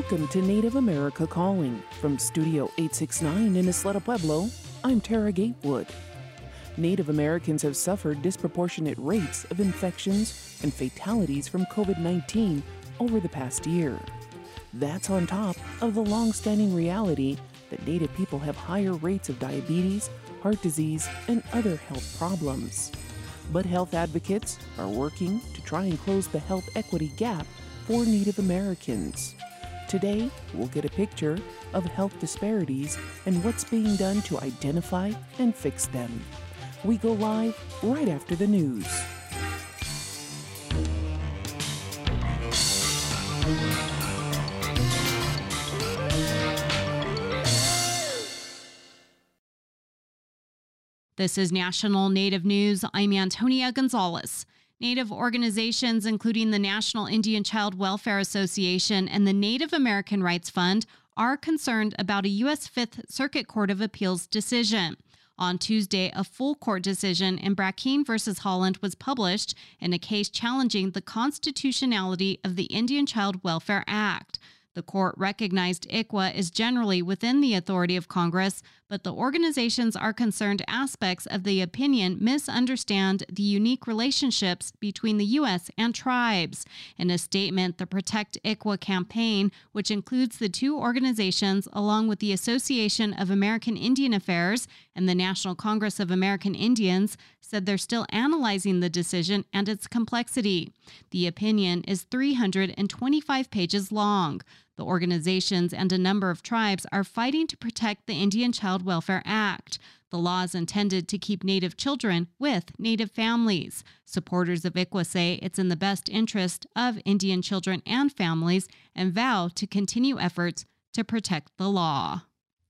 Welcome to Native America Calling. From Studio 869 in Isleta Pueblo, I'm Tara Gatewood. Native Americans have suffered disproportionate rates of infections and fatalities from COVID-19 over the past year. That's on top of the long-standing reality that Native people have higher rates of diabetes, heart disease, and other health problems. But health advocates are working to try and close the health equity gap for Native Americans. Today, we'll get a picture of health disparities and what's being done to identify and fix them. We go live right after the news. This is National Native News. I'm Antonia Gonzalez. Native organizations, including the National Indian Child Welfare Association and the Native American Rights Fund, are concerned about a U.S. Fifth Circuit Court of Appeals decision. On Tuesday, a full court decision in Brackeen v. Holland was published in a case challenging the constitutionality of the Indian Child Welfare Act. The court recognized ICWA is generally within the authority of Congress, but the organizations are concerned aspects of the opinion misunderstand the unique relationships between the U.S. and tribes. In a statement, the Protect ICWA campaign, which includes the two organizations along with the Association of American Indian Affairs and the National Congress of American Indians, said they're still analyzing the decision and its complexity. The opinion is 325 pages long. The organizations and a number of tribes are fighting to protect the Indian Child Welfare Act. The law is intended to keep Native children with Native families. Supporters of ICWA say it's in the best interest of Indian children and families and vow to continue efforts to protect the law.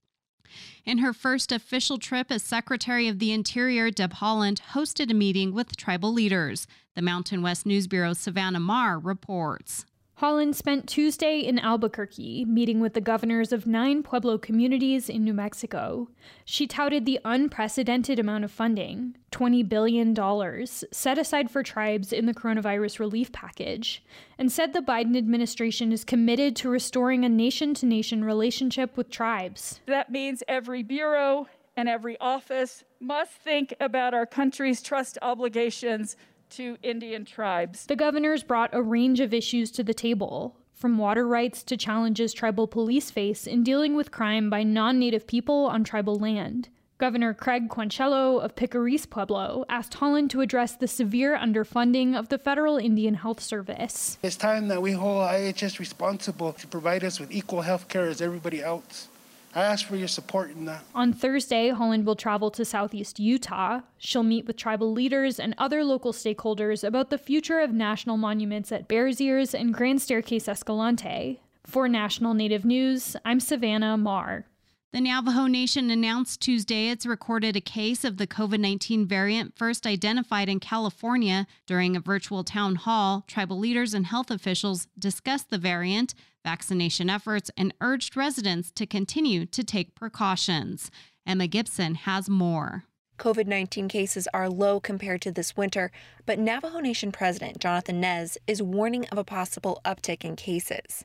In her first official trip as Secretary of the Interior, Deb Haaland hosted a meeting with tribal leaders. The Mountain West News Bureau's Savannah Marr reports. Holland spent Tuesday in Albuquerque, meeting with the governors of 9 Pueblo communities in New Mexico. She touted the unprecedented amount of funding, $20 billion, set aside for tribes in the coronavirus relief package, and said the Biden administration is committed to restoring a nation-to-nation relationship with tribes. That means every bureau and every office must think about our country's trust obligations to Indian tribes. The governors brought a range of issues to the table, from water rights to challenges tribal police face in dealing with crime by non-Native people on tribal land. Governor Craig Quancello of Picaris Pueblo asked Haaland to address the severe underfunding of the Federal Indian Health Service. It's time that we hold IHS responsible to provide us with equal health care as everybody else. I ask for your support in that. On Thursday, Haaland will travel to southeast Utah. She'll meet with tribal leaders and other local stakeholders about the future of national monuments at Bears Ears and Grand Staircase Escalante. For National Native News, I'm Savannah Marr. The Navajo Nation announced Tuesday it's recorded a case of the COVID-19 variant first identified in California. During a virtual town hall, tribal leaders and health officials discussed the variant, vaccination efforts, and urged residents to continue to take precautions. Emma Gibson has more. COVID-19 cases are low compared to this winter, but Navajo Nation President Jonathan Nez is warning of a possible uptick in cases.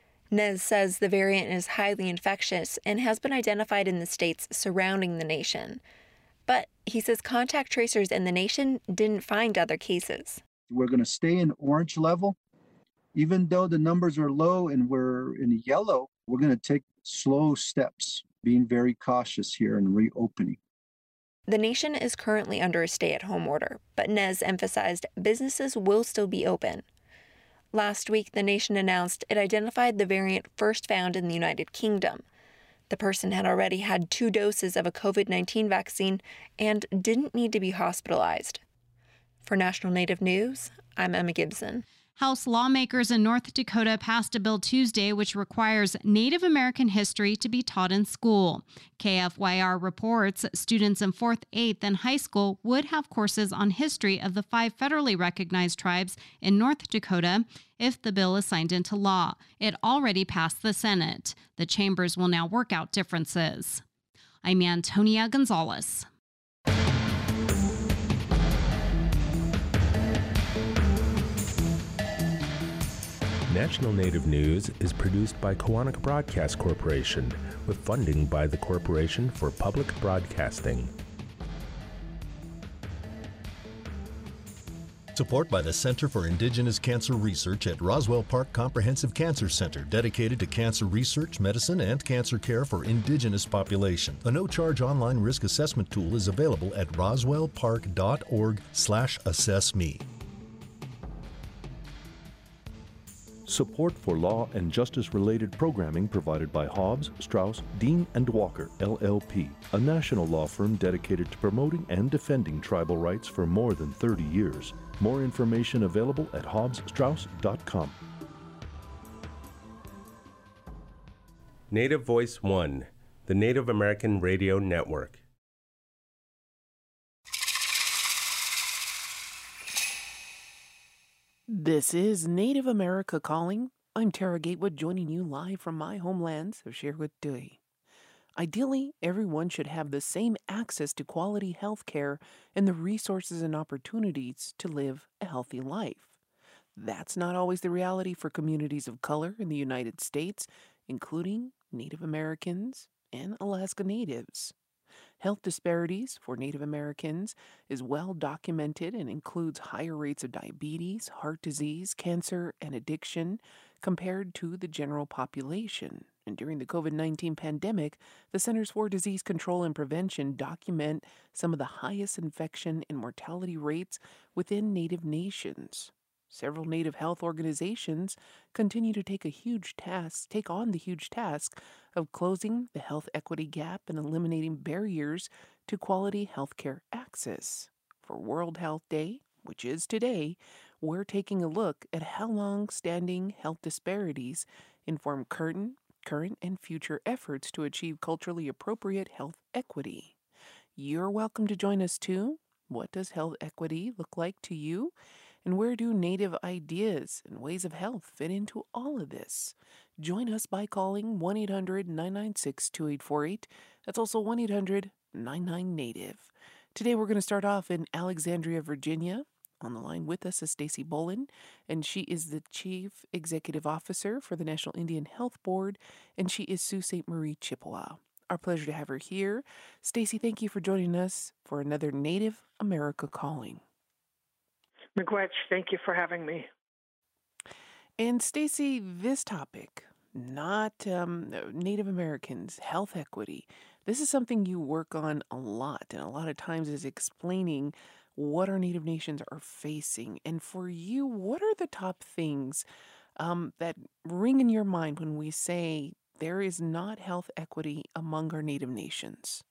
Nez says the variant is highly infectious and has been identified in the states surrounding the nation. But he says contact tracers in the nation didn't find other cases. We're going to stay in orange level. Even though the numbers are low and we're in yellow, we're going to take slow steps, being very cautious here and reopening. The nation is currently under a stay-at-home order, but Nez emphasized businesses will still be open. Last week, the nation announced it identified the variant first found in the United Kingdom. The person had already had 2 doses of a COVID-19 vaccine and didn't need to be hospitalized. For National Native News, I'm Emma Gibson. House lawmakers in North Dakota passed a bill Tuesday which requires Native American history to be taught in school. KFYR reports students in 4th, 8th, and high school would have courses on history of the 5 federally recognized tribes in North Dakota if the bill is signed into law. It already passed the Senate. The chambers will now work out differences. I'm Antonia Gonzalez. National Native News is produced by Koahnic Broadcast Corporation with funding by the Corporation for Public Broadcasting. Support by the Center for Indigenous Cancer Research at Roswell Park Comprehensive Cancer Center, dedicated to cancer research, medicine, and cancer care for Indigenous population. A no-charge online risk assessment tool is available at roswellpark.org/assessme. Support for law and justice-related programming provided by Hobbs, Strauss, Dean & Walker, LLP, a national law firm dedicated to promoting and defending tribal rights for more than 30 years. More information available at hobbsstrauss.com. Native Voice One, the Native American Radio Network. This is Native America Calling. I'm Tara Gatewood, joining you live from my homelands of Sherwood Dewey. Ideally, everyone should have the same access to quality health care and the resources and opportunities to live a healthy life. That's not always the reality for communities of color in the United States, including Native Americans and Alaska Natives. Health disparities for Native Americans is well documented and includes higher rates of diabetes, heart disease, cancer, and addiction compared to the general population. And during the COVID-19 pandemic, the Centers for Disease Control and Prevention document some of the highest infection and mortality rates within Native nations. Several Native health organizations continue to take on the huge task of closing the health equity gap and eliminating barriers to quality healthcare access. For World Health Day, which is today, we're taking a look at how long-standing health disparities inform current and future efforts to achieve culturally appropriate health equity. You're welcome to join us too. What does health equity look like to you? And where do Native ideas and ways of health fit into all of this? Join us by calling 1-800-996-2848. That's also 1-800-99-NATIVE. Today we're going to start off in Alexandria, Virginia. On the line with us is Stacy Bolin, and she is the Chief Executive Officer for the National Indian Health Board, and she is Sault Ste. Marie Chippewa. Our pleasure to have her here. Stacy, thank you for joining us for another Native America Calling. Miigwech, thank you for having me. And Stacy, this topic, not Native Americans, health equity, this is something you work on a lot, and a lot of times is explaining what our Native nations are facing. And for you, what are the top things that ring in your mind when we say there is not health equity among our Native nations?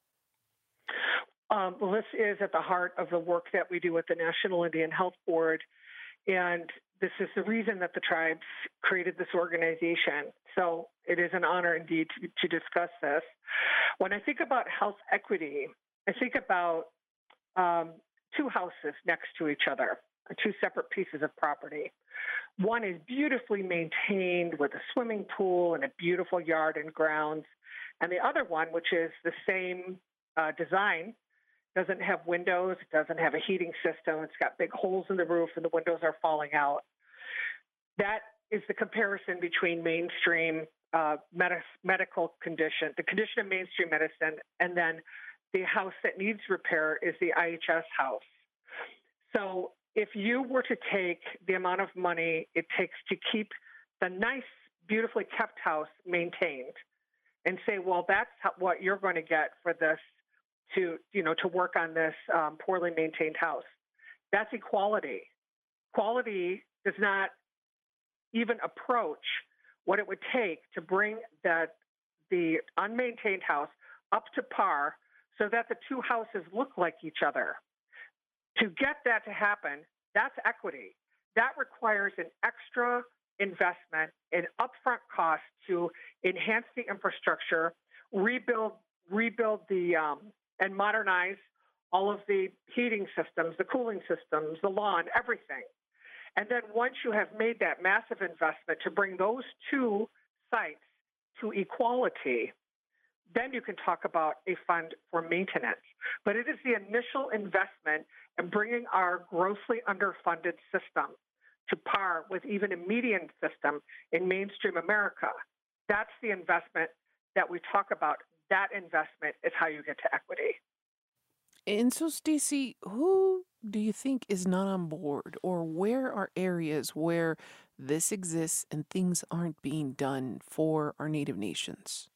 Well, this is at the heart of the work that we do with the National Indian Health Board, and this is the reason that the tribes created this organization. So it is an honor indeed to discuss this. When I think about health equity, I think about two houses next to each other, two separate pieces of property. One is beautifully maintained with a swimming pool and a beautiful yard and grounds, and the other one, which is the same design, doesn't have windows, it doesn't have a heating system, it's got big holes in the roof and the windows are falling out. That is the comparison between mainstream medical condition, the condition of mainstream medicine, and then the house that needs repair is the IHS house. So if you were to take the amount of money it takes to keep the nice, beautifully kept house maintained and say, well, that's what you're going to get for this, to work on this poorly maintained house. That's equality. Quality does not even approach what it would take to bring the unmaintained house up to par so that the two houses look like each other. To get that to happen, that's equity. That requires an extra investment in upfront costs to enhance the infrastructure, rebuild the and modernize all of the heating systems, the cooling systems, the lawn, everything. And then once you have made that massive investment to bring those two sites to equality, then you can talk about a fund for maintenance. But it is the initial investment in bringing our grossly underfunded system to par with even a median system in mainstream America. That's the investment that we talk about. That investment is how you get to equity. And so, Stacey, who do you think is not on board, or where are areas where this exists and things aren't being done for our Native nations?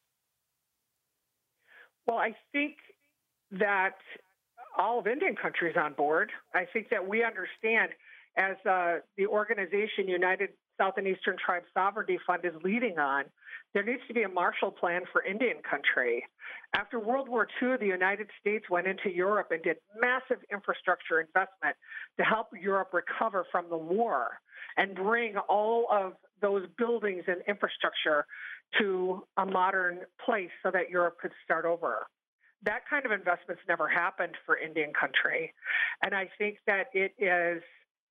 Well, I think that all of Indian country is on board. I think that we understand, as the organization United South and Eastern Tribes Sovereignty Fund is leading on, there needs to be a Marshall Plan for Indian country. After World War II, the United States went into Europe and did massive infrastructure investment to help Europe recover from the war and bring all of those buildings and infrastructure to a modern place so that Europe could start over. That kind of investment's never happened for Indian country. And I think that it is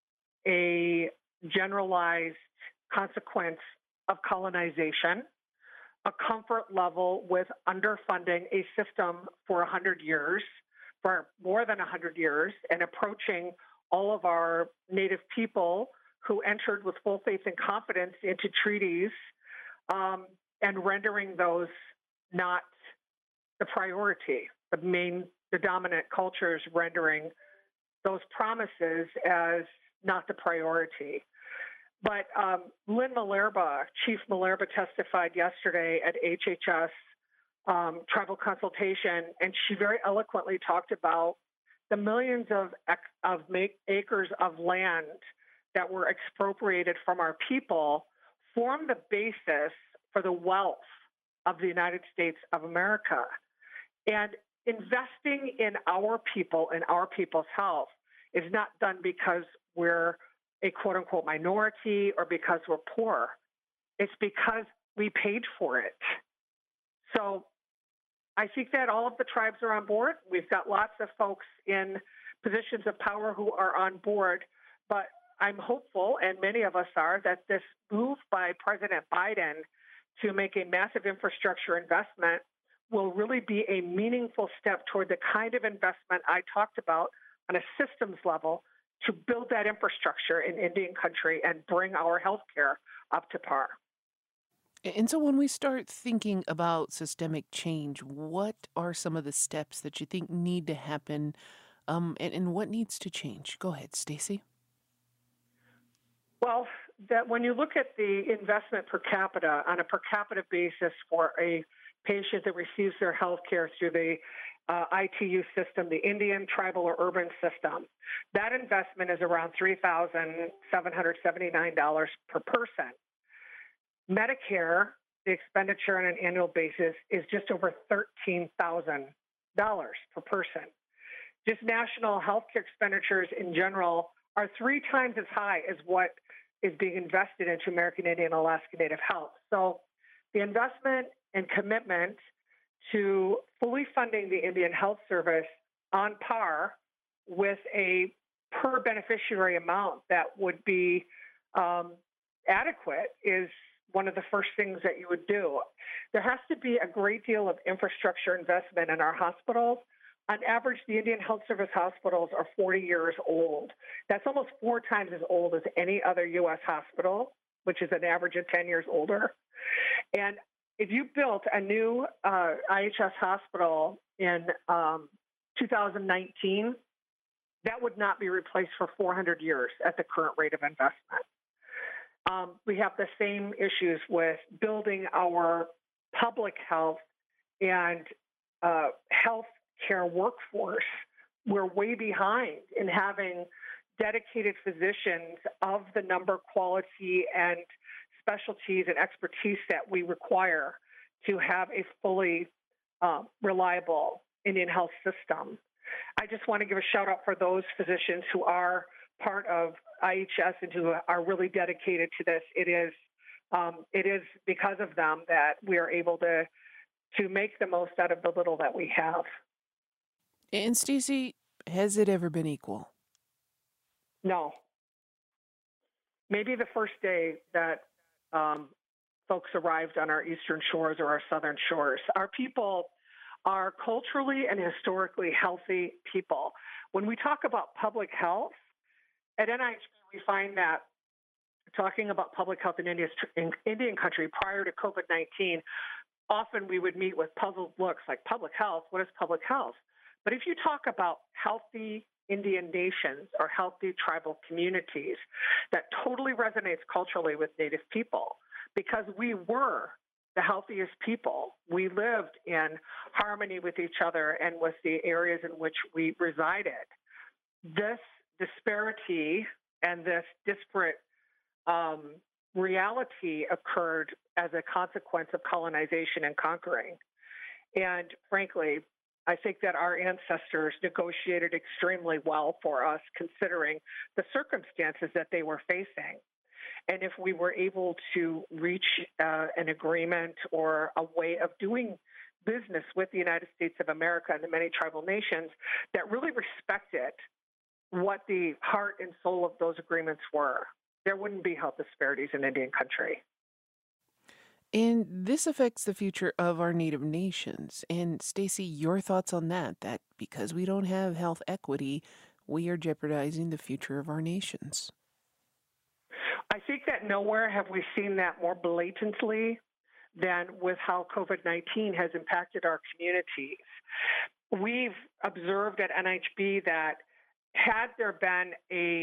a generalized consequence of colonization, a comfort level with underfunding a system for 100 years, for more than 100 years, and approaching all of our Native people who entered with full faith and confidence into treaties and rendering those not the priority, the dominant cultures rendering those promises as not the priority. But Lynn Malerba, Chief Malerba, testified yesterday at HHS tribal consultation, and she very eloquently talked about the millions of acres of land that were expropriated from our people form the basis for the wealth of the United States of America. And investing in our people and our people's health is not done because we're a quote-unquote minority or because we're poor. It's because we paid for it. So I think that all of the tribes are on board. We've got lots of folks in positions of power who are on board, but I'm hopeful, and many of us are, that this move by President Biden to make a massive infrastructure investment will really be a meaningful step toward the kind of investment I talked about on a systems level to build that infrastructure in Indian country and bring our healthcare up to par. And so when we start thinking about systemic change, what are some of the steps that you think need to happen, and what needs to change? Go ahead, Stacey. Well, that when you look at the investment per capita on a per capita basis for a patient that receives their health care through the ITU system, the Indian tribal or urban system, that investment is around $3,779 per person. Medicare, the expenditure on an annual basis is just over $13,000 per person. Just national healthcare expenditures in general are 3 times as high as what is being invested into American Indian and Alaska Native health. So the investment and commitment to fully funding the Indian Health Service on par with a per beneficiary amount that would be adequate is one of the first things that you would do. There has to be a great deal of infrastructure investment in our hospitals. On average, the Indian Health Service hospitals are 40 years old. That's almost 4 times as old as any other U.S. hospital, which is an average of 10 years older. And if you built a new IHS hospital in 2019, that would not be replaced for 400 years at the current rate of investment. We have the same issues with building our public health and health care workforce. We're way behind in having dedicated physicians of the number, quality, and specialties and expertise that we require to have a fully reliable Indian health system. I just want to give a shout out for those physicians who are part of IHS and who are really dedicated to this. It is because of them that we are able to make the most out of the little that we have. And Stacey, has it ever been equal? No. Maybe the first day that folks arrived on our eastern shores or our southern shores. Our people are culturally and historically healthy people. When we talk about public health, at NIH, we find that talking about public health in Indian country prior to COVID-19, often we would meet with puzzled looks like, public health? What is public health? But if you talk about healthy Indian nations or healthy tribal communities, that totally resonates culturally with Native people because we were the healthiest people. We lived in harmony with each other and with the areas in which we resided. This disparity and this disparate reality occurred as a consequence of colonization and conquering. And frankly, I think that our ancestors negotiated extremely well for us, considering the circumstances that they were facing. And if we were able to reach an agreement or a way of doing business with the United States of America and the many tribal nations that really respected what the heart and soul of those agreements were, there wouldn't be health disparities in Indian country. And this affects the future of our Native nations. And Stacey, your thoughts on that because we don't have health equity, we are jeopardizing the future of our nations. I think that nowhere have we seen that more blatantly than with how COVID-19 has impacted our communities. We've observed at NHB that had there been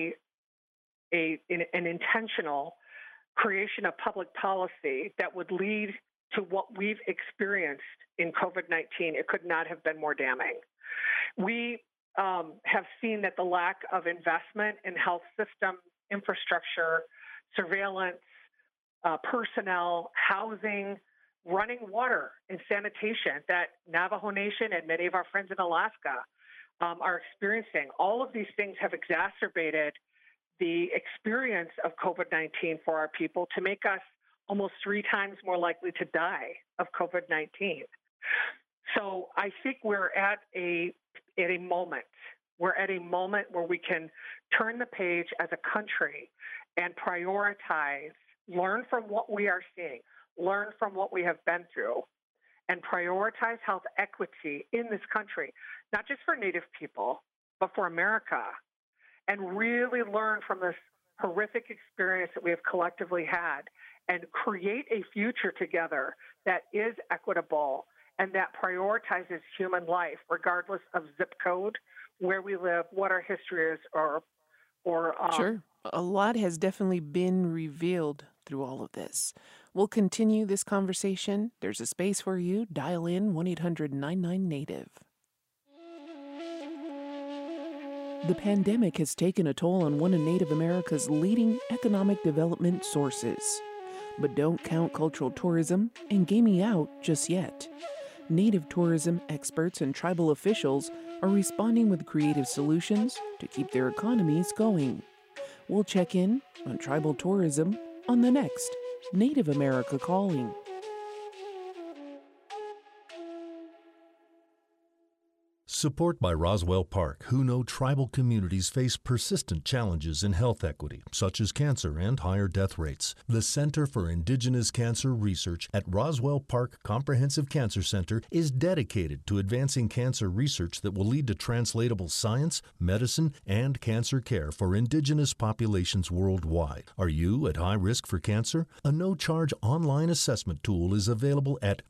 an intentional creation of public policy that would lead to what we've experienced in COVID-19, it could not have been more damning. We have seen that the lack of investment in health system infrastructure, surveillance, personnel, housing, running water, and sanitation that Navajo Nation and many of our friends in Alaska are experiencing. All of these things have exacerbated the experience of COVID-19 for our people to make us almost 3 times more likely to die of COVID-19. So I think we're at a moment. We're at a moment where we can turn the page as a country and prioritize, learn from what we are seeing, learn from what we have been through, and prioritize health equity in this country, not just for Native people, but for America, and really learn from this horrific experience that we have collectively had and create a future together that is equitable and that prioritizes human life, regardless of zip code, where we live, what our history is, or Sure. A lot has definitely been revealed through all of this. We'll continue this conversation. There's a space for you. Dial in 1-800-99-NATIVE. The pandemic has taken a toll on one of Native America's leading economic development sources. But don't count cultural tourism and gaming out just yet. Native tourism experts and tribal officials are responding with creative solutions to keep their economies going. We'll check in on tribal tourism on the next Native America Calling. Support by Roswell Park, who know tribal communities face persistent challenges in health equity, such as cancer and higher death rates. The Center for Indigenous Cancer Research at Roswell Park Comprehensive Cancer Center is dedicated to advancing cancer research that will lead to translatable science, medicine, and cancer care for Indigenous populations worldwide. Are you at high risk for cancer? A no-charge online assessment tool is available at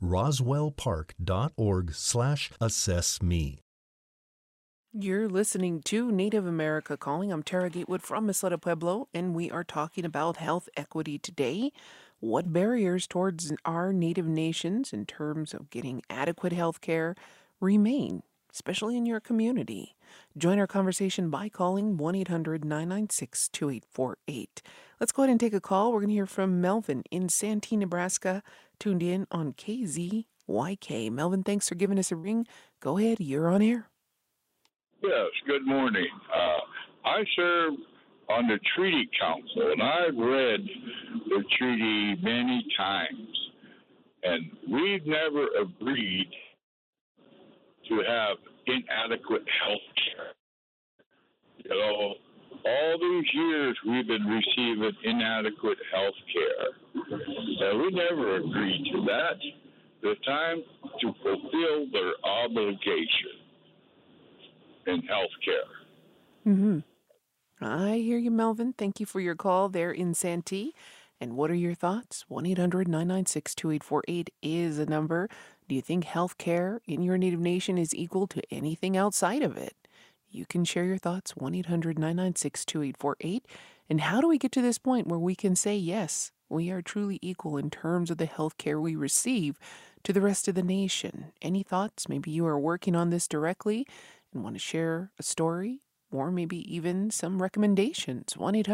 roswellpark.org/assessme. You're listening to Native America Calling. I'm Tara Gatewood from Isleta Pueblo, and we are talking about health equity today. What barriers towards our Native nations in terms of getting adequate health care remain, especially in your community? Join our conversation by calling 1-800-996-2848. Let's go ahead and take a call. We're going to hear from Melvin in Santee, Nebraska, tuned in on KZYK. Melvin, thanks for giving us a ring. Go ahead, you're on air. Yes, good morning. I serve on the Treaty Council, and I've read the treaty many times, and we've never agreed to have inadequate health care. You know, all these years we've been receiving inadequate health care, and we never agreed to that. The time to fulfill their obligation in health care. Mm-hmm. I hear you, Melvin. Thank you for your call there in Santee. And what are your thoughts? 1-800-996-2848 is a number. Do you think health care in your native nation is equal to anything outside of it? You can share your thoughts, 1-800-996-2848. And how do we get to this point where we can say, yes, we are truly equal in terms of the health care we receive to the rest of the nation? Any thoughts? Maybe you are working on this directly and want to share a story or maybe even some recommendations.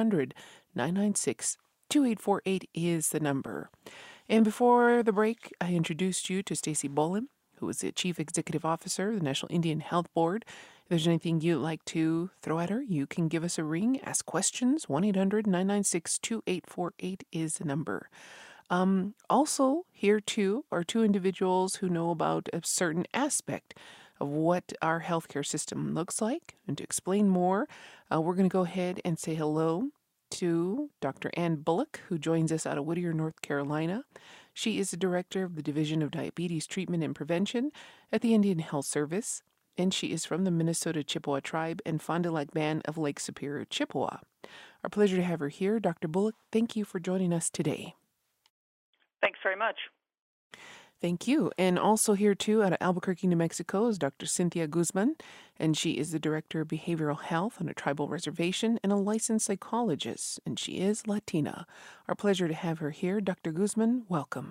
1-800-996-2848 is the number. And before the break, I introduced you to Stacy Boland, who is the Chief Executive Officer of the National Indian Health Board. If there's anything you'd like to throw at her, you can give us a ring, ask questions. 1-800-996-2848 is the number. Also, here too are two individuals who know about a certain aspect of what our healthcare system looks like. And to explain more, we're going to go ahead and say hello to Dr. Ann Bullock, who joins us out of Whittier, North Carolina. She is the director of the Division of Diabetes Treatment and Prevention at the Indian Health Service, and she is from the Minnesota Chippewa Tribe and Fond du Lac Band of Lake Superior, Chippewa. Our pleasure to have her here. Dr. Bullock, thank you for joining us today. Thanks very much. Thank you. And also here, too, out of Albuquerque, New Mexico, is Dr. Cynthia Guzman, and she is the Director of Behavioral Health on a tribal reservation and a licensed psychologist, and she is Latina. Our pleasure to have her here. Dr. Guzman, welcome.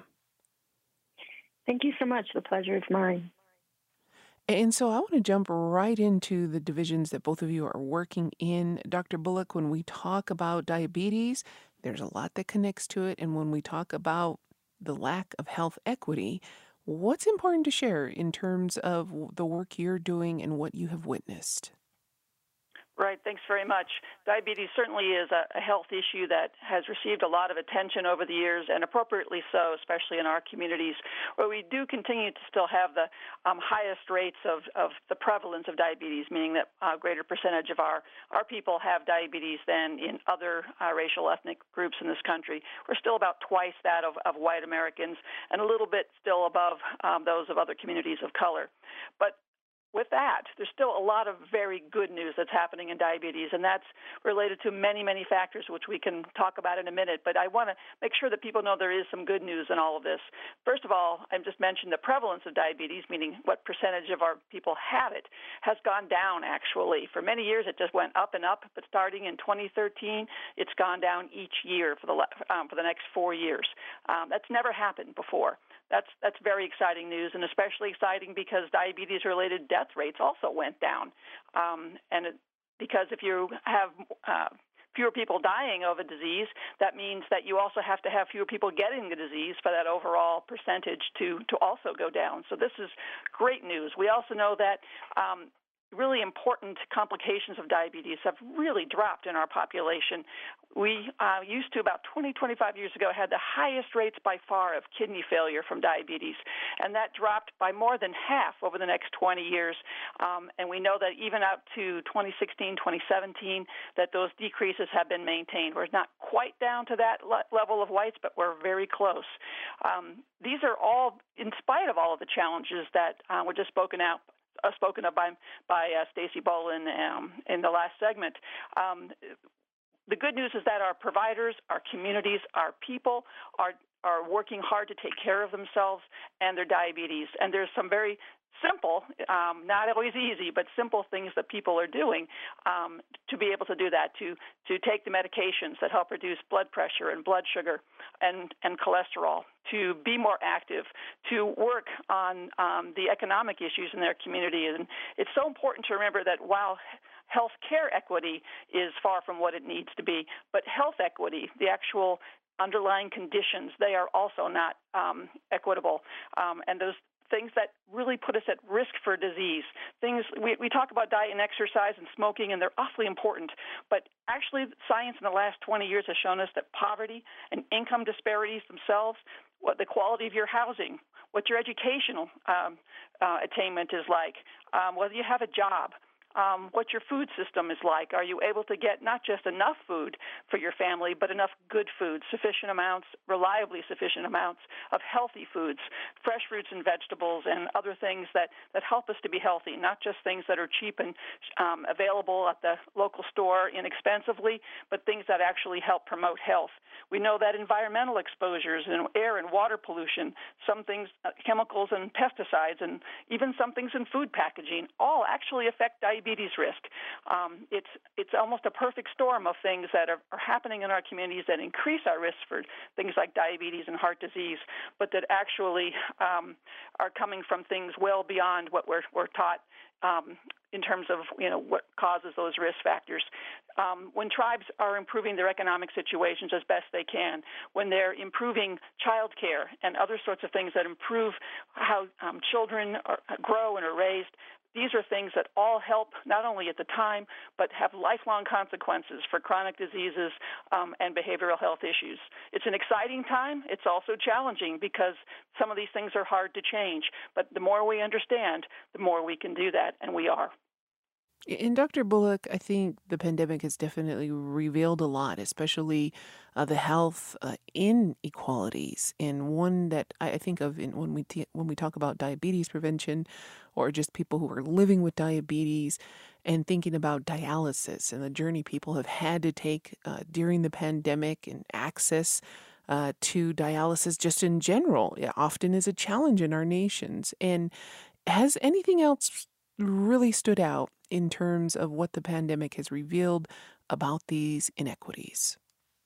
Thank you so much. The pleasure is mine. And so I want to jump right into the divisions that both of you are working in. Dr. Bullock, when we talk about diabetes, there's a lot that connects to it, and when we talk about the lack of health equity, what's important to share in terms of the work you're doing and what you have witnessed? Right. Thanks very much. Diabetes certainly is a health issue that has received a lot of attention over the years, and appropriately so, especially in our communities, where we do continue to still have the highest rates of the prevalence of diabetes, meaning that a greater percentage of our people have diabetes than in other racial ethnic groups in this country. We're still about twice that of white Americans and a little bit still above those of other communities of color. But with that, there's still a lot of very good news that's happening in diabetes, and that's related to many, many factors, which we can talk about in a minute. But I want to make sure that people know there is some good news in all of this. First of all, I just mentioned the prevalence of diabetes, meaning what percentage of our people have it, has gone down, actually. For many years, it just went up and up, but starting in 2013, it's gone down each year for the next 4 years. That's never happened before. That's very exciting news, and especially exciting because diabetes-related death rates also went down. Because if you have fewer people dying of a disease, that means that you also have to have fewer people getting the disease for that overall percentage to also go down. So this is great news. We also know that really important complications of diabetes have really dropped in our population. We used to, about 25 years ago, had the highest rates by far of kidney failure from diabetes, and that dropped by more than half over the next 20 years. And we know that even up to 2016, 2017, that those decreases have been maintained. We're not quite down to that level of whites, but we're very close. These are all, in spite of all of the challenges that were just spoken of by Stacy Boland in the last segment. The good news is that our providers, our communities, our people are working hard to take care of themselves and their diabetes. And there's some very simple, not always easy, but simple things that people are doing to be able to do that, to take the medications that help reduce blood pressure and blood sugar and cholesterol, to be more active, to work on the economic issues in their community. And it's so important to remember that while health care equity is far from what it needs to be, but health equity, the actual underlying conditions, they are also not equitable. And those things that really put us at risk for disease. Things we talk about diet and exercise and smoking, and they're awfully important. But actually, science in the last 20 years has shown us that poverty and income disparities themselves, what the quality of your housing, what your educational attainment is like, whether you have a job, what your food system is like. Are you able to get not just enough food for your family, but enough good food, sufficient amounts, reliably sufficient amounts of healthy foods, fresh fruits and vegetables, and other things that help us to be healthy, not just things that are cheap and available at the local store inexpensively, but things that actually help promote health. We know that environmental exposures and air and water pollution, some things, chemicals and pesticides, and even some things in food packaging, all actually affect diabetes risk. It's almost a perfect storm of things that are happening in our communities that increase our risk for things like diabetes and heart disease, but that actually are coming from things well beyond what we're taught in terms of what causes those risk factors. When tribes are improving their economic situations as best they can, when they're improving child care and other sorts of things that improve how children grow and are raised, these are things that all help not only at the time, but have lifelong consequences for chronic diseases and behavioral health issues. It's an exciting time. It's also challenging because some of these things are hard to change. But the more we understand, the more we can do that, and we are. And Dr. Bullock, I think the pandemic has definitely revealed a lot, especially the health inequalities. And one that I think of when we talk about diabetes prevention, or just people who are living with diabetes, and thinking about dialysis and the journey people have had to take during the pandemic, and access to dialysis just in general, often is a challenge in our nations. And has anything else really stood out in terms of what the pandemic has revealed about these inequities?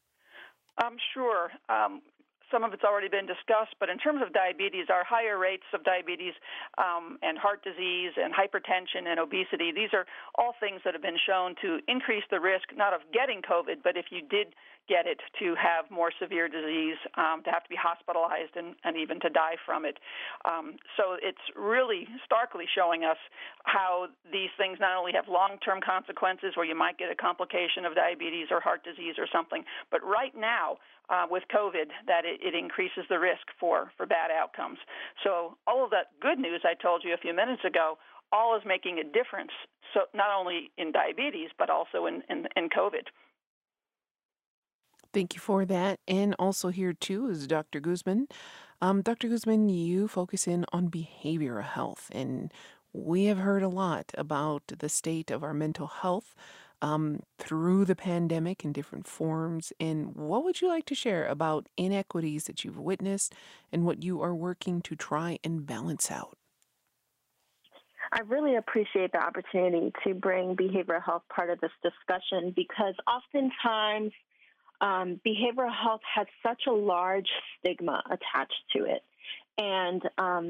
Sure. Some of it's already been discussed, but in terms of diabetes, our higher rates of diabetes and heart disease and hypertension and obesity, these are all things that have been shown to increase the risk, not of getting COVID, but if you did get it, to have more severe disease, to have to be hospitalized and even to die from it. So it's really starkly showing us how these things not only have long-term consequences where you might get a complication of diabetes or heart disease or something, but right now, with COVID, that it increases the risk for bad outcomes. So all of that good news I told you a few minutes ago, all is making a difference, so not only in diabetes, but also in COVID. Thank you for that. And also here, too, is Dr. Guzman. Dr. Guzman, you focus in on behavioral health, and we have heard a lot about the state of our mental health through the pandemic in different forms. And what would you like to share about inequities that you've witnessed and what you are working to try and balance out? I really appreciate the opportunity to bring behavioral health part of this discussion, because oftentimes behavioral health has such a large stigma attached to it. And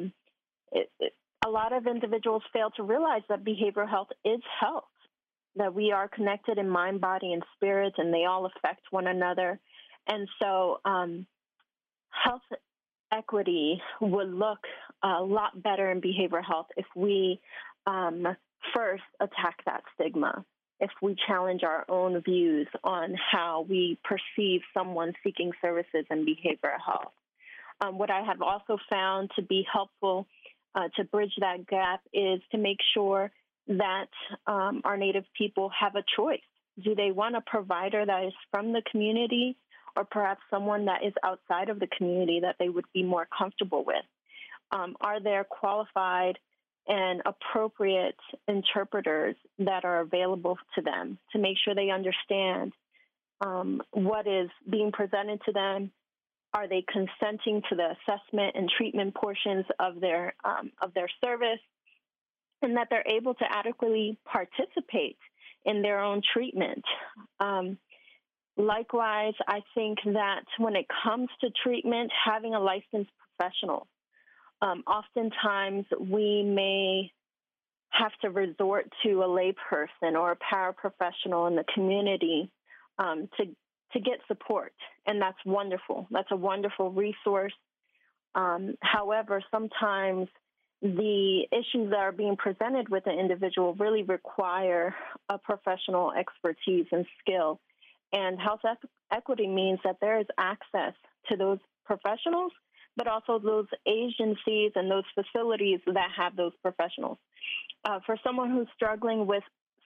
a lot of individuals fail to realize that behavioral health is health, that we are connected in mind, body, and spirit, and they all affect one another. And so health equity would look a lot better in behavioral health if we first attack that stigma, if we challenge our own views on how we perceive someone seeking services in behavioral health. What I have also found to be helpful to bridge that gap is to make sure that our Native people have a choice. Do they want a provider that is from the community, or perhaps someone that is outside of the community that they would be more comfortable with? Are there qualified and appropriate interpreters that are available to them to make sure they understand what is being presented to them? Are they consenting to the assessment and treatment portions of their service, and that they're able to adequately participate in their own treatment? Likewise, I think that when it comes to treatment, having a licensed professional, oftentimes we may have to resort to a layperson or a paraprofessional in the community to get support, and that's wonderful. That's a wonderful resource. However, sometimes the issues that are being presented with an individual really require a professional expertise and skill. And health equity means that there is access to those professionals, but also those agencies and those facilities that have those professionals. For someone who's struggling with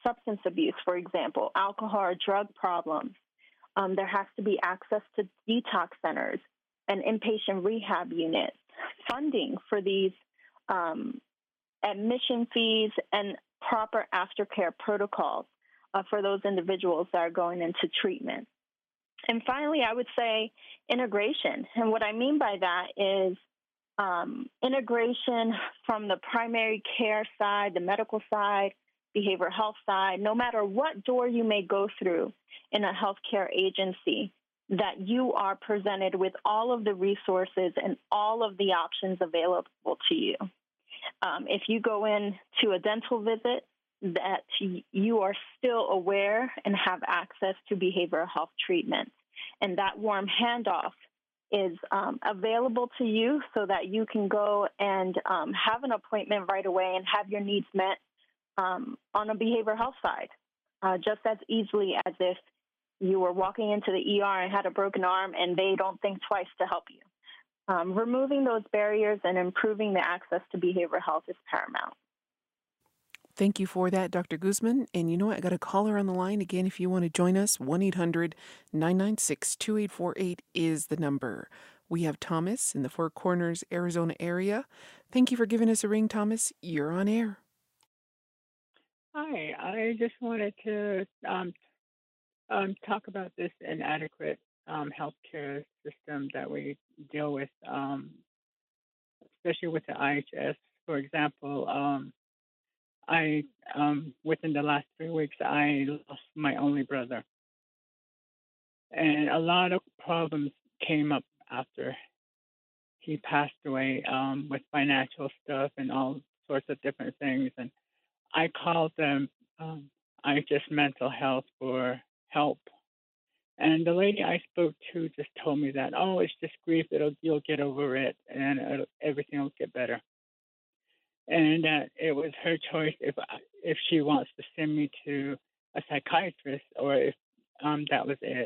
substance abuse, for example, alcohol or drug problems. There has to be access to detox centers and inpatient rehab units, funding for these admission fees, and proper aftercare protocols for those individuals that are going into treatment. And finally, I would say integration. And what I mean by that is integration from the primary care side, the medical side, behavioral health side, no matter what door you may go through in a healthcare agency, that you are presented with all of the resources and all of the options available to you. If you go in to a dental visit, that you are still aware and have access to behavioral health treatment. And that warm handoff is available to you so that you can go and have an appointment right away and have your needs met on a behavioral health side, just as easily as if you were walking into the ER and had a broken arm and they don't think twice to help you. Removing those barriers and improving the access to behavioral health is paramount. Thank you for that, Dr. Guzman. And you know what? I got a caller on the line. Again, if you want to join us, 1-800-996-2848 is the number. We have Thomas in the Four Corners, Arizona area. Thank you for giving us a ring, Thomas. You're on air. Hi, I just wanted to talk about this inadequate healthcare system that we deal with, especially with the IHS. For example, I within the last 3 weeks, I lost my only brother, and a lot of problems came up after he passed away with financial stuff and all sorts of different things. And I called them IHS Mental Health for help. And the lady I spoke to just told me that, oh, it's just grief. You'll get over it, and everything will get better. And that it was her choice if she wants to send me to a psychiatrist or if that was it.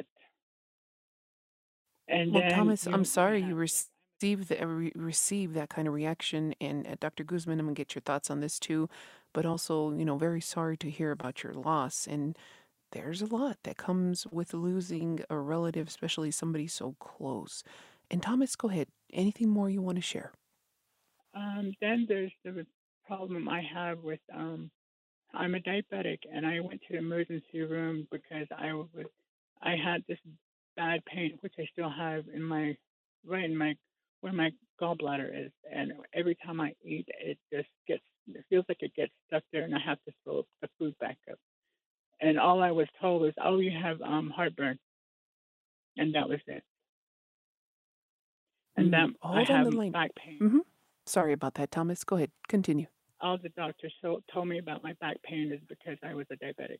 And well, then Thomas, I'm sorry you received that kind of reaction. And Dr. Guzman, I'm going to get your thoughts on this too. But also, very sorry to hear about your loss. And there's a lot that comes with losing a relative, especially somebody so close. And Thomas, go ahead. Anything more you want to share? Then there's the problem I have with I'm a diabetic, and I went to the emergency room because I had this bad pain, which I still have where my gallbladder is, and every time I eat, it feels like it gets stuck there, and I have to throw the food back up. And all I was told was, "Oh, you have heartburn," and that was it. And then I have back pain. Mm-hmm. Sorry about that, Thomas. Go ahead. Continue. All the doctors told me about my back pain is because I was a diabetic.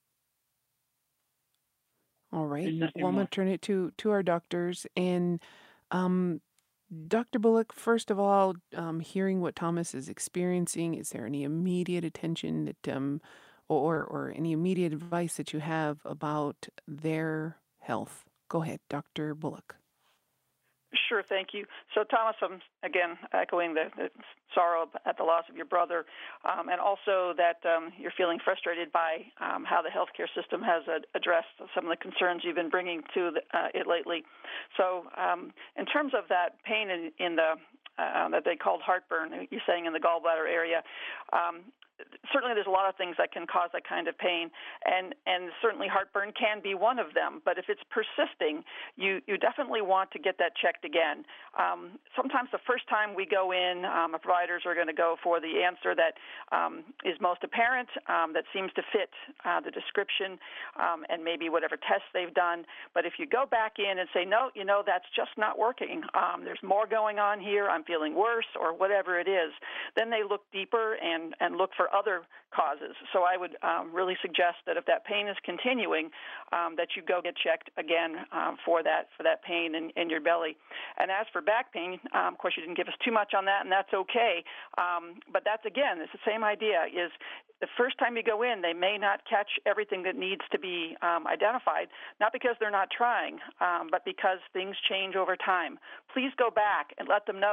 All right. Well, I'm going to turn it to our doctors. And Dr. Bullock, first of all, hearing what Thomas is experiencing, is there any immediate attention that or any immediate advice that you have about their health? Go ahead, Dr. Bullock. Sure, thank you. So, Thomas, I'm again echoing the sorrow at the loss of your brother, and also that you're feeling frustrated by how the healthcare system has addressed some of the concerns you've been bringing to it lately. So, in terms of that pain in the that they called heartburn, you're saying in the gallbladder area. Certainly there's a lot of things that can cause that kind of pain, and certainly heartburn can be one of them. But if it's persisting, you definitely want to get that checked again. Sometimes the first time we go in, providers are going to go for the answer that is most apparent, that seems to fit the description and maybe whatever tests they've done. But if you go back in and say, no, that's just not working, there's more going on here, I'm feeling worse, or whatever it is, then they look deeper and look for other causes. So I would really suggest that if that pain is continuing, that you go get checked again for that pain in your belly. And as for back pain, of course, you didn't give us too much on that, and that's okay. But that's, again, it's the same idea, is the first time you go in, they may not catch everything that needs to be identified, not because they're not trying, but because things change over time. Please go back and let them know that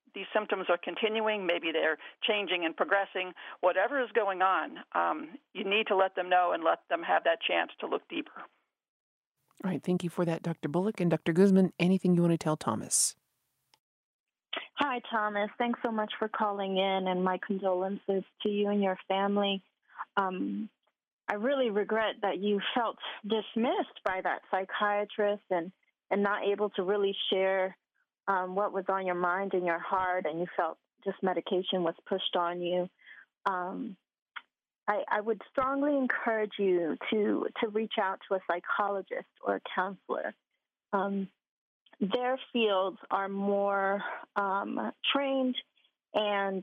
these symptoms are continuing, maybe they're changing and progressing, whatever is going on, you need to let them know and let them have that chance to look deeper. All right, thank you for that, Dr. Bullock. And Dr. Guzman, anything you want to tell Thomas? Hi, Thomas. Thanks so much for calling in, and my condolences to you and your family. I really regret that you felt dismissed by that psychiatrist and not able to really share what was on your mind and your heart, and you felt just medication was pushed on you. I would strongly encourage you to reach out to a psychologist or a counselor. Their fields are more trained and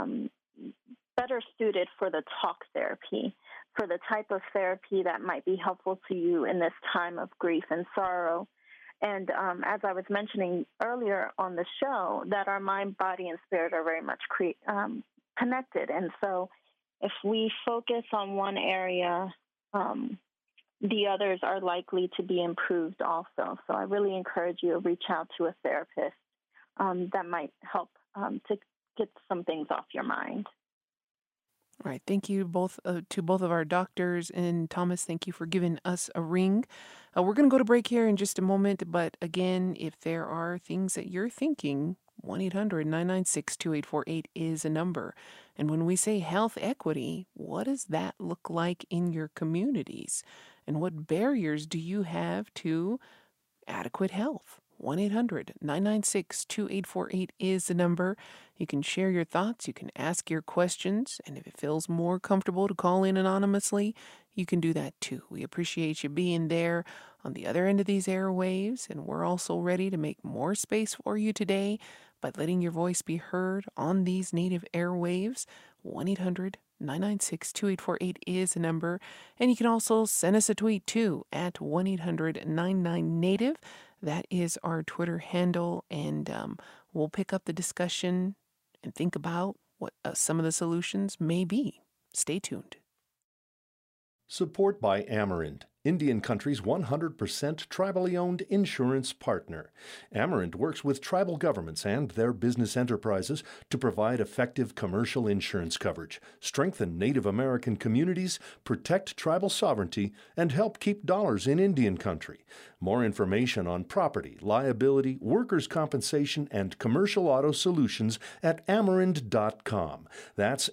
better suited for the talk therapy, for the type of therapy that might be helpful to you in this time of grief and sorrow. And as I was mentioning earlier on the show, that our mind, body, and spirit are very much connected. And so if we focus on one area, the others are likely to be improved also. So I really encourage you to reach out to a therapist that might help to get some things off your mind. All right. Thank you both to both of our doctors. And Thomas, thank you for giving us a ring. We're going to go to break here in just a moment. But again, if there are things that you're thinking, 1-800-996-2848 is a number. And when we say health equity, what does that look like in your communities? And what barriers do you have to adequate health? 1-800-996-2848 is the number. You can share your thoughts. You can ask your questions. And if it feels more comfortable to call in anonymously, you can do that too. We appreciate you being there on the other end of these airwaves. And we're also ready to make more space for you today by letting your voice be heard on these native airwaves. 1-800-996-2848 is the number. And you can also send us a tweet too at 1-800-99-NATIVE. That is our Twitter handle, and we'll pick up the discussion and think about what some of the solutions may be. Stay tuned. Support by Amerant, Indian Country's 100% tribally owned insurance partner. Amerant works with tribal governments and their business enterprises to provide effective commercial insurance coverage, strengthen Native American communities, protect tribal sovereignty, and help keep dollars in Indian Country. More information on property, liability, workers' compensation, and commercial auto solutions at Amerant.com. That's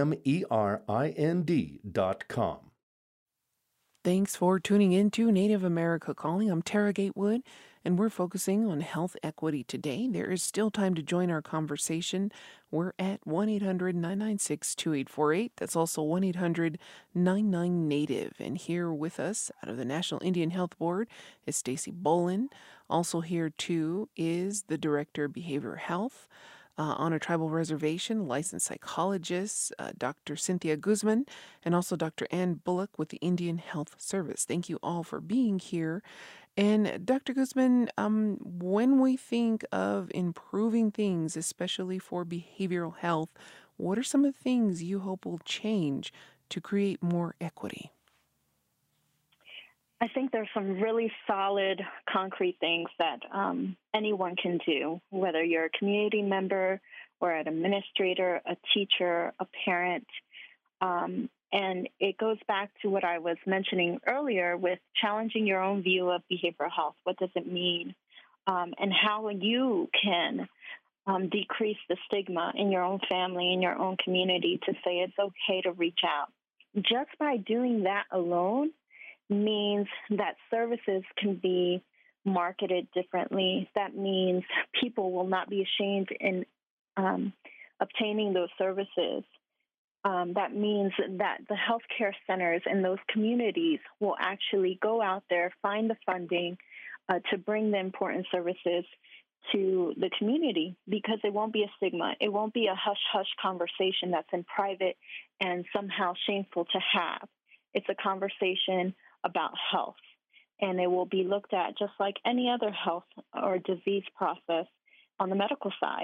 AMERIND.com. Thanks for tuning in to Native America Calling. I'm Tara Gatewood, and we're focusing on health equity today. There is still time to join our conversation. We're at 1-800-996-2848. That's also 1-800-99-NATIVE. And here with us out of the National Indian Health Board is Stacy Bolin. Also here, too, is the Director of Behavioral Health on a tribal reservation, licensed psychologist, Dr. Cynthia Guzman, and also Dr. Ann Bullock with the Indian Health Service. Thank you all for being here. And Dr. Guzman, when we think of improving things, especially for behavioral health, what are some of the things you hope will change to create more equity? I think there's some really solid, concrete things that anyone can do, whether you're a community member or an administrator, a teacher, a parent. And it goes back to what I was mentioning earlier with challenging your own view of behavioral health. What does it mean? And how you can decrease the stigma in your own family, in your own community, to say it's okay to reach out. Just by doing that alone means that services can be marketed differently. That means people will not be ashamed in obtaining those services. That means that the healthcare centers in those communities will actually go out there, find the funding to bring the important services to the community, because it won't be a stigma. It won't be a hush-hush conversation that's in private and somehow shameful to have. It's a conversation about health, and it will be looked at just like any other health or disease process on the medical side.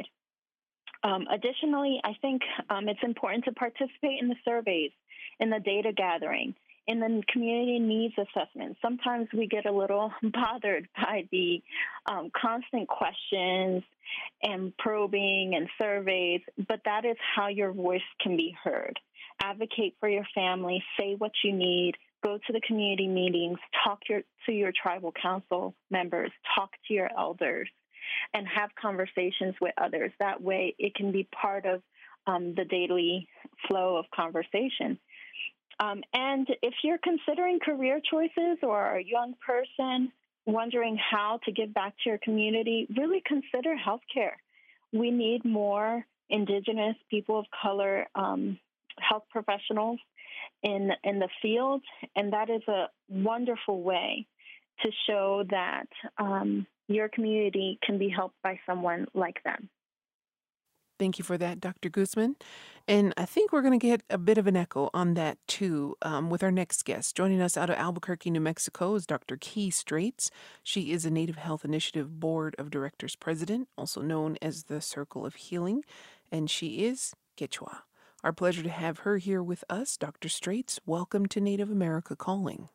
Additionally, I think it's important to participate in the surveys, in the data gathering, in the community needs assessment. Sometimes we get a little bothered by the constant questions and probing and surveys, but that is how your voice can be heard. Advocate for your family, say what you need, go to the community meetings, talk to your tribal council members, talk to your elders, and have conversations with others. That way it can be part of the daily flow of conversation. And if you're considering career choices or a young person wondering how to give back to your community, really consider healthcare. We need more Indigenous, people of color, health professionals in the field, and that is a wonderful way to show that your community can be helped by someone like them. Thank you for that, Dr. Guzman. And I think we're going to get a bit of an echo on that, too, with our next guest. Joining us out of Albuquerque, New Mexico is Dr. Key Straits. She is a Native Health Initiative Board of Directors President, also known as the Circle of Healing, and she is Quechua. Our pleasure to have her here with us. Dr. Straits, welcome to Native America Calling.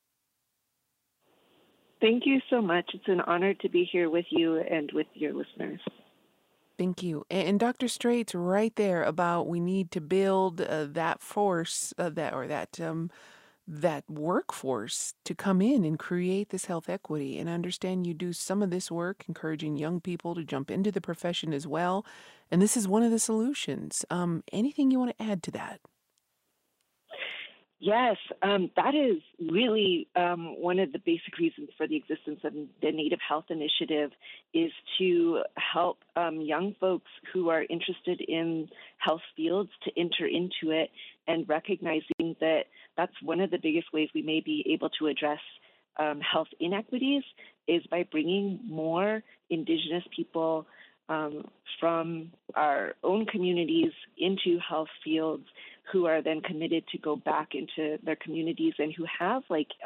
Thank you so much. It's an honor to be here with you and with your listeners. Thank you. And Dr. Straits, right there about we need to build that force, that workforce to come in and create this health equity. And I understand you do some of this work, encouraging young people to jump into the profession as well. And this is one of the solutions. Anything you want to add to that? Yes, that is really one of the basic reasons for the existence of the Native Health Initiative is to help young folks who are interested in health fields to enter into it, and recognizing that that's one of the biggest ways we may be able to address health inequities is by bringing more Indigenous people from our own communities into health fields, who are then committed to go back into their communities and who have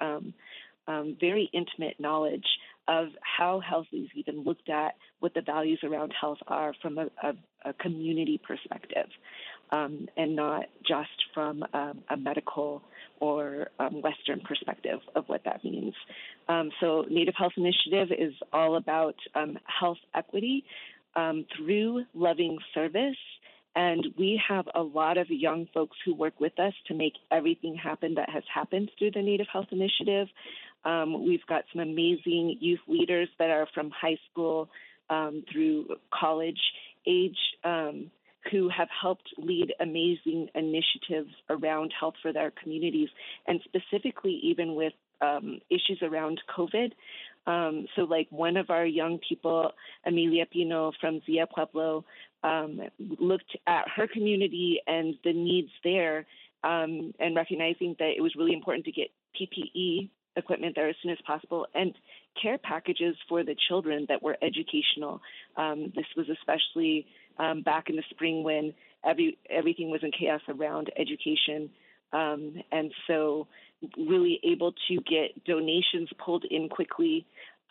very intimate knowledge of how health is even looked at, what the values around health are from a community perspective, and not just from a medical or Western perspective of what that means. So Native Health Initiative is all about health equity through loving service. And we have a lot of young folks who work with us to make everything happen that has happened through the Native Health Initiative. We've got some amazing youth leaders that are from high school through college age who have helped lead amazing initiatives around health for their communities, and specifically even with issues around COVID. So like one of our young people, Amelia Pino from Zia Pueblo, looked at her community and the needs there, and recognizing that it was really important to get PPE equipment there as soon as possible and care packages for the children that were educational. This was especially back in the spring when everything was in chaos around education. And so really able to get donations pulled in quickly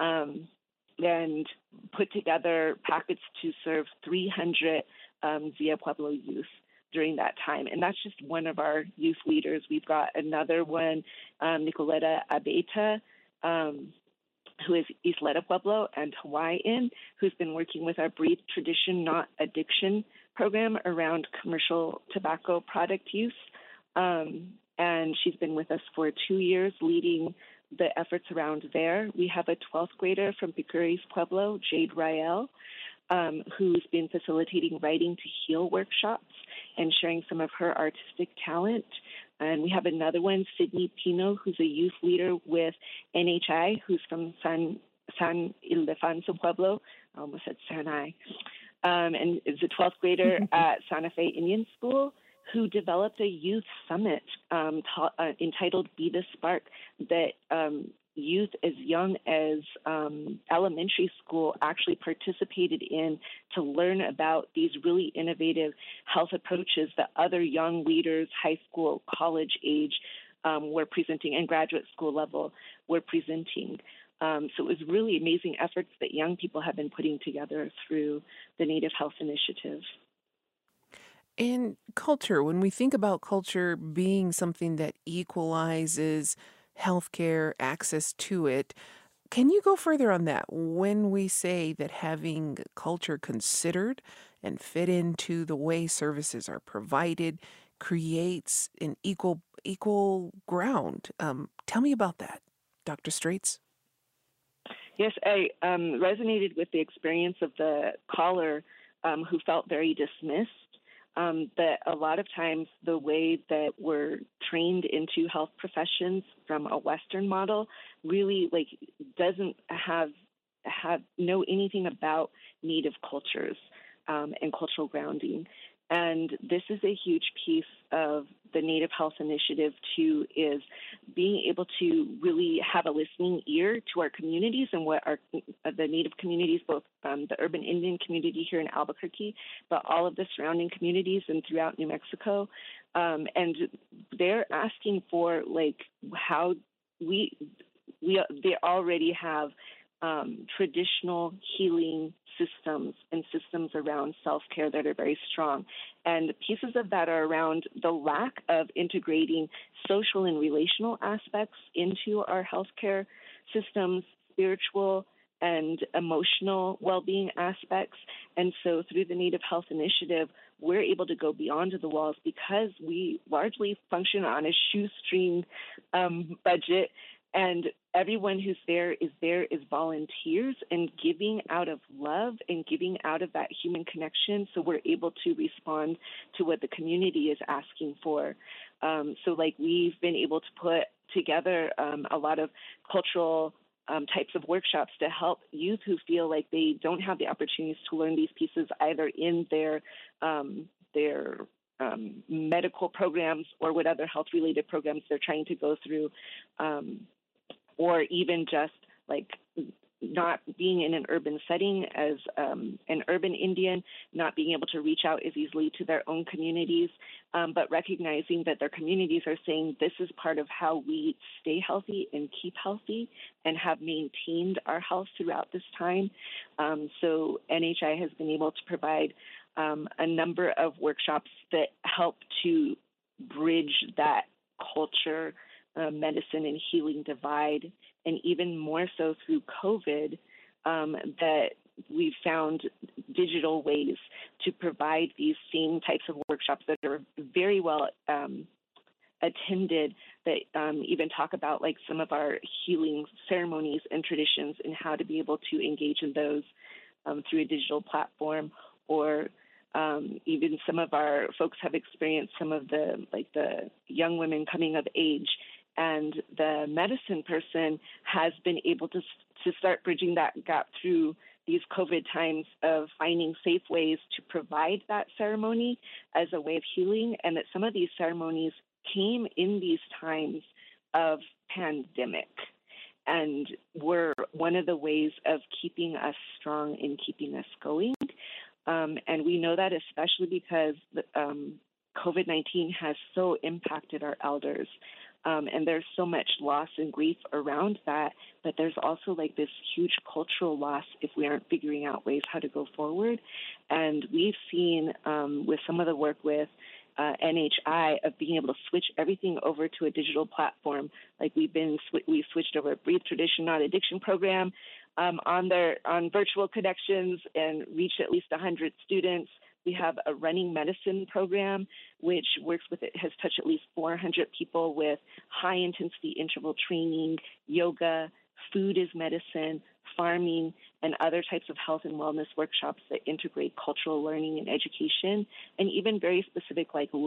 and put together packets to serve 300 Zia Pueblo youth during that time. And that's just one of our youth leaders. We've got another one, Nicoleta Abeta, who is Isleta Pueblo and Hawaiian, who's been working with our Breathe Tradition Not Addiction program around commercial tobacco product use. And she's been with us for 2 years leading the efforts around there. We have a 12th grader from Picuris Pueblo, Jade Rael, who's been facilitating Writing to Heal workshops and sharing some of her artistic talent. And we have another one, Sydney Pino, who's a youth leader with NHI, who's from San Ildefonso Pueblo. I almost said Sanai. And is a 12th grader at Santa Fe Indian School, who developed a youth summit entitled Be the Spark that youth as young as elementary school actually participated in to learn about these really innovative health approaches that other young leaders, high school, college age, were presenting, and graduate school level were presenting. So it was really amazing efforts that young people have been putting together through the Native Health Initiative. In culture, when we think about culture being something that equalizes healthcare access to it, can you go further on that when we say that having culture considered and fit into the way services are provided creates an equal ground? Tell me about that, Dr. Straits. Yes, I resonated with the experience of the caller who felt very dismissed. That a lot of times the way that we're trained into health professions from a Western model really doesn't know anything about Native cultures and cultural grounding. And this is a huge piece of the Native Health Initiative too, is being able to really have a listening ear to our communities and what the Native communities, both the urban Indian community here in Albuquerque, but all of the surrounding communities and throughout New Mexico. And they're asking for how they already have traditional healing systems and systems around self-care that are very strong. And pieces of that are around the lack of integrating social and relational aspects into our healthcare systems, spiritual and emotional well-being aspects. And so through the Native Health Initiative, we're able to go beyond the walls because we largely function on a shoestring budget. And everyone who's there is volunteers and giving out of love and giving out of that human connection. So we're able to respond to what the community is asking for. We've been able to put together a lot of cultural types of workshops to help youth who feel like they don't have the opportunities to learn these pieces either in their medical programs or what other health-related programs they're trying to go through. Or even just not being in an urban setting as an urban Indian, not being able to reach out as easily to their own communities, but recognizing that their communities are saying this is part of how we stay healthy and keep healthy and have maintained our health throughout this time. So NHI has been able to provide a number of workshops that help to bridge that culture, medicine and healing divide, and even more so through COVID, that we've found digital ways to provide these same types of workshops that are very well attended, that even talk about some of our healing ceremonies and traditions and how to be able to engage in those through a digital platform. Or even some of our folks have experienced some of the young women coming of age, and the medicine person has been able to start bridging that gap through these COVID times of finding safe ways to provide that ceremony as a way of healing, and that some of these ceremonies came in these times of pandemic and were one of the ways of keeping us strong and keeping us going. And we know that especially because COVID-19 has so impacted our elders. And there's so much loss and grief around that, but there's also this huge cultural loss if we aren't figuring out ways how to go forward. And we've seen with some of the work with NHI of being able to switch everything over to a digital platform. We switched over a Breathe Tradition Not Addiction program on virtual connections and reached at least 100 students. We have a running medicine program, which has touched at least 400 people with high intensity interval training, yoga, food is medicine, farming, and other types of health and wellness workshops that integrate cultural learning and education, and even very specific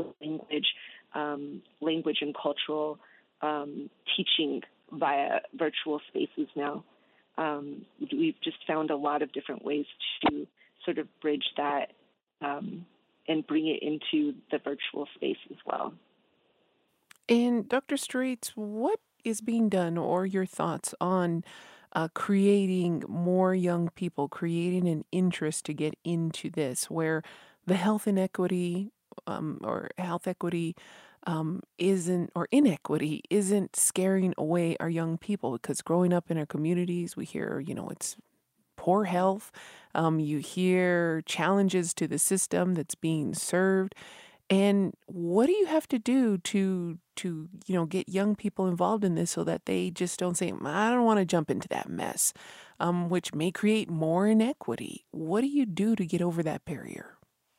language and cultural teaching via virtual spaces now. We've just found a lot of different ways to sort of bridge that and bring it into the virtual space as well. And Dr. Straits, what is being done, or your thoughts on creating more young people, creating an interest to get into this, where the health inequity or health equity inequity isn't scaring away our young people? Because growing up in our communities, we hear, it's poor health. You hear challenges to the system that's being served. And what do you have to do to get young people involved in this so that they just don't say, I don't want to jump into that mess, which may create more inequity? What do you do to get over that barrier?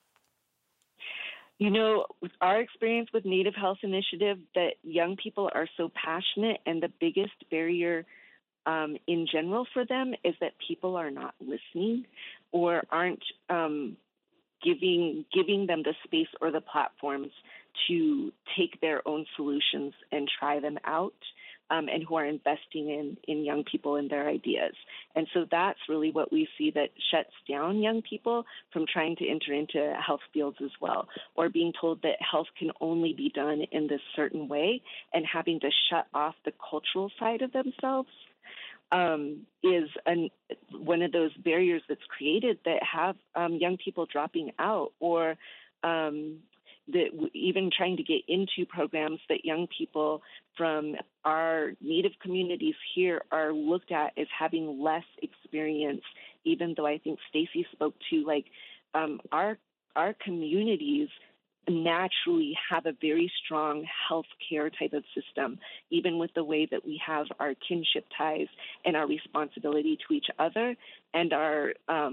Our experience with Native Health Initiative, that young people are so passionate, and the biggest barrier in general for them is that people are not listening or aren't giving them the space or the platforms to take their own solutions and try them out, and who are investing in young people and their ideas. And so that's really what we see that shuts down young people from trying to enter into health fields as well, or being told that health can only be done in this certain way and having to shut off the cultural side of themselves. Is one of those barriers that's created that have young people dropping out, or even trying to get into programs that young people from our Native communities here are looked at as having less experience, even though I think Stacy spoke to, our communities naturally have a very strong healthcare type of system, even with the way that we have our kinship ties and our responsibility to each other, and our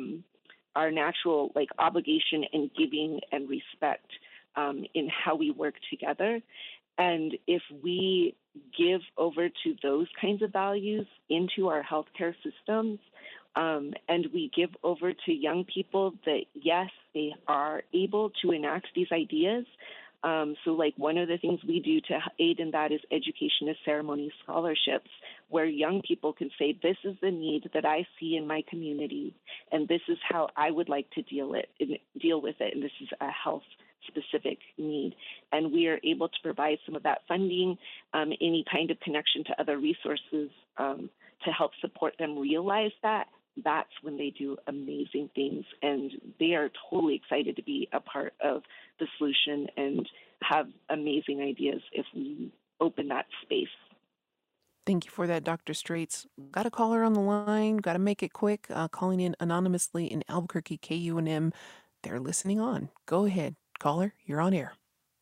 natural obligation and giving and respect in how we work together. And if we give over to those kinds of values into our healthcare systems, and we give over to young people that, yes, they are able to enact these ideas. So one of the things we do to aid in that is education as ceremony scholarships, where young people can say, this is the need that I see in my community, and this is how I would like to deal with it, and this is a health-specific need. And we are able to provide some of that funding, any kind of connection to other resources to help support them realize that. That's when they do amazing things, and they are totally excited to be a part of the solution and have amazing ideas if we open that space. Thank you for that, Dr. Straits. Got a caller on the line. Got to make it quick. Calling in anonymously in Albuquerque, KUNM. They're listening on. Go ahead, caller. You're on air.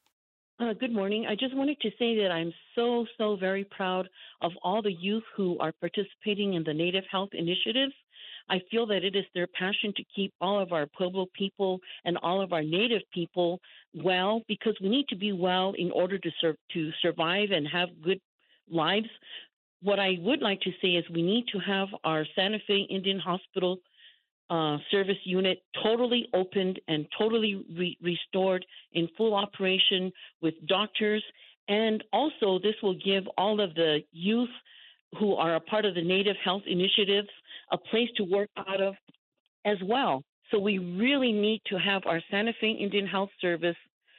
Good morning. I just wanted to say that I'm so very proud of all the youth who are participating in the Native Health Initiatives. I feel that it is their passion to keep all of our Pueblo people and all of our Native people well, because we need to be well in order to survive and have good lives. What I would like to say is we need to have our Santa Fe Indian Hospital service unit totally opened and totally restored in full operation with doctors. And also this will give all of the youth who are a part of the Native Health Initiatives a place to work out of as well. So we really need to have our Santa Fe Indian Health Service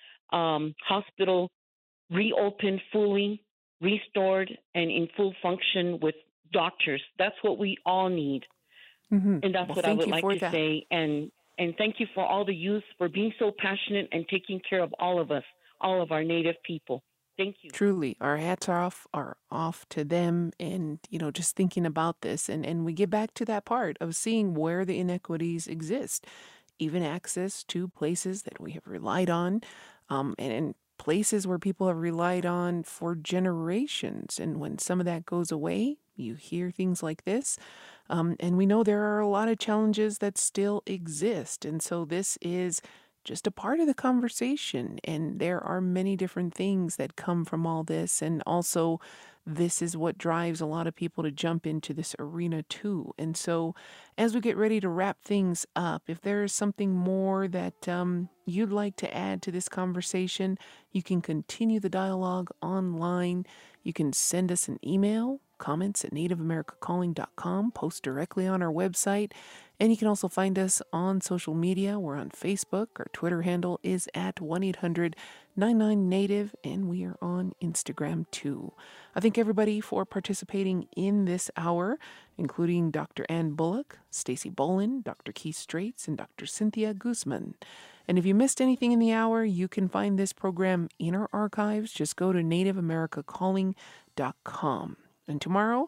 hospital reopened fully, restored, and in full function with doctors. That's what we all need. Mm-hmm. And that's what I would like to say. And thank you for all the youth for being so passionate and taking care of all of us, all of our Native people. Thank you. Truly, our hats are off to them, and just thinking about this, and we get back to that part of seeing where the inequities exist, even access to places that we have relied on, and places where people have relied on for generations. And when some of that goes away, you hear things like this, and we know there are a lot of challenges that still exist, and so this is just a part of the conversation, and there are many different things that come from all this, and also this is what drives a lot of people to jump into this arena too. And so as we get ready to wrap things up, if there is something more that you'd like to add to this conversation, you can continue the dialogue online. You can send us an email, comments at nativeamericacalling.com, post directly on our website, and you can also find us on social media. We're on Facebook. Our Twitter handle is at 1-800-99-NATIVE, and we are on Instagram too. I thank everybody for participating in this hour, including Dr. Ann Bullock, Stacy Bolin, Dr. Keith Straits, and Dr. Cynthia Guzman. And if you missed anything in the hour, you can find this program in our archives. Just go to nativeamericacalling.com. And tomorrow,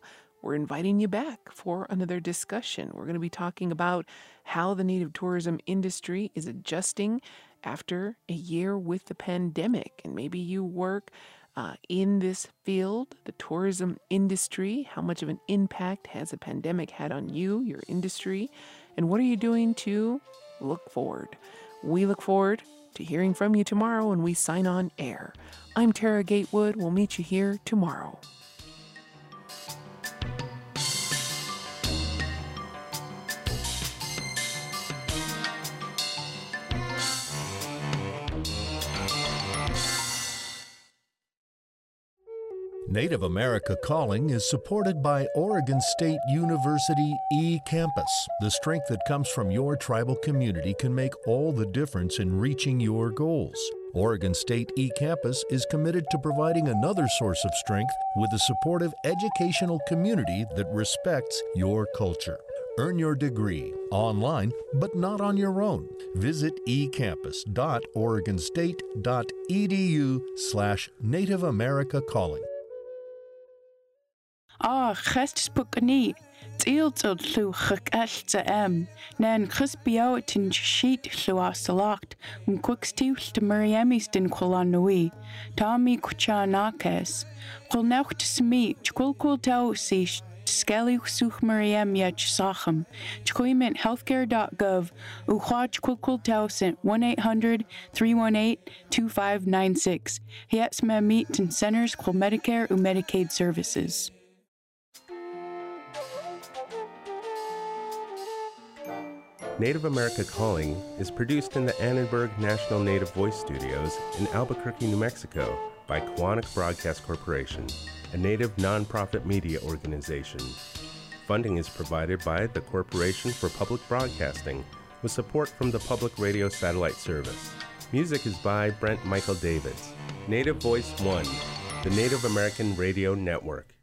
we're inviting you back for another discussion. We're going to be talking about how the Native tourism industry is adjusting after a year with the pandemic. And maybe you work in this field, the tourism industry. How much of an impact has the pandemic had on you, your industry? And what are you doing to look forward? We look forward to hearing from you tomorrow when we sign on air. I'm Tara Gatewood. We'll meet you here tomorrow. Native America Calling is supported by Oregon State University eCampus. The strength that comes from your tribal community can make all the difference in reaching your goals. Oregon State eCampus is committed to providing another source of strength with a supportive educational community that respects your culture. Earn your degree online, but not on your own. Visit ecampus.oregonstate.edu/Native America Calling. Gestisbukani, Tiltil Lu Hekelta Nan Crispiaotin Sheet Luastalacht, Quickstil to Mariamis din Kulanui, Tommy Kuchanakes, Kulnacht Smee, Chkulkul Tausi, Skelly Such Mariam Yet Sachem, Chkoiment Healthcare.gov, Uchach Kulkul Tausent 1-800-318-2596. Yets Meet and Centers Quil Medicare or Medicaid Services. Native America Calling is produced in the Annenberg National Native Voice Studios in Albuquerque, New Mexico by Koahnic Broadcast Corporation, a Native nonprofit media organization. Funding is provided by the Corporation for Public Broadcasting with support from the Public Radio Satellite Service. Music is by Brent Michael Davids. Native Voice One, the Native American Radio Network.